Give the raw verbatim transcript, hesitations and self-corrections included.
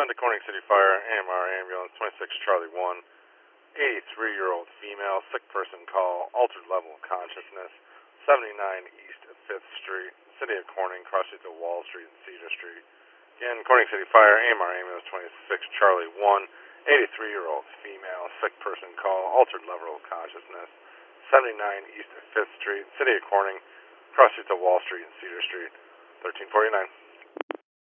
Assigned to Corning City Fire, A M R Ambulance, twenty-six Charlie one, eighty-three-year-old female, sick person call, altered level of consciousness, seventy-nine East fifth Street, City of Corning, cross streets of Wall Street and Cedar Street. Again, Corning City Fire, A M R Ambulance, twenty-six Charlie one, eighty-three-year-old female, sick person call, altered level of consciousness, seventy-nine East fifth Street, City of Corning, cross streets of Wall Street and Cedar Street, thirteen forty-nine.